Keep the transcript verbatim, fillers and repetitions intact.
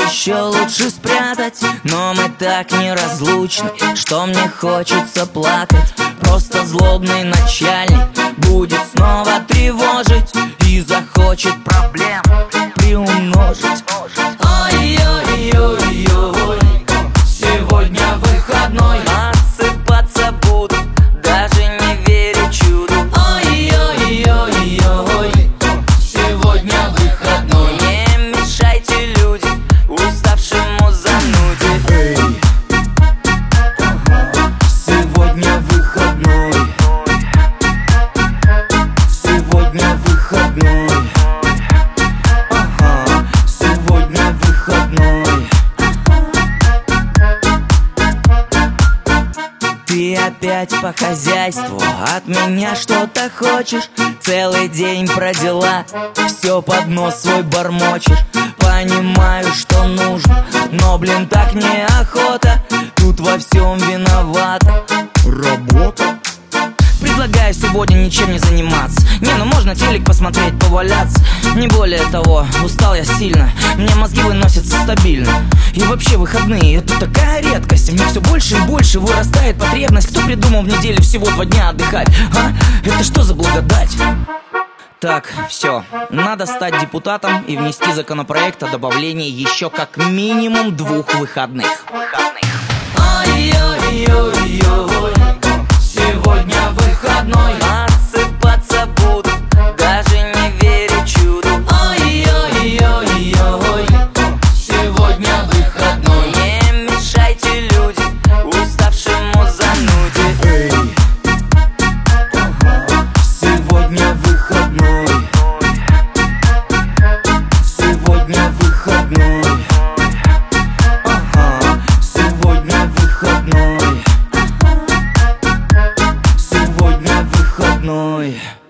еще лучше спрятать, но мы так неразлучны, что мне хочется плакать. Просто злобный начальник будет снова тревожить и захочет проблем приумножить. Ой-ой-ой-ой, сегодня выходной, отсыпаться буду, даже не верю чуду. Ой-ой-ой-ой, сегодня выходной, не мешайте, люди, уставшему зануде. Эй, сегодня выходной, сегодня выходной, ага, сегодня выходной. Ты опять по хозяйству от меня что-то хочешь, целый день про дела, все под нос свой бормочешь. Понимаю, что нужно, но, блин, так неохота, тут во всем виновата работа. Предлагаю сегодня ничем не заниматься. Не, ну можно телек посмотреть, поваляться. Не более того, устал я сильно, мне мозги выносятся стабильно. И вообще выходные — это такая редкость. В них все больше и больше вырастает потребность. Кто придумал в неделю всего два дня отдыхать, а? Это что за благодать? Так, все, надо стать депутатом и внести законопроект о добавлении еще как минимум двух выходных. Ой-ой-ой-ой, сегодня выходной, отсыпаться буду, даже не верю чуду. Ой-ой-ой-ой, сегодня выходной, не мешайте, люди, уставшему зануде. Эй, сегодня выходной, сегодня выходной, ага, сегодня выходной, сегодня выходной.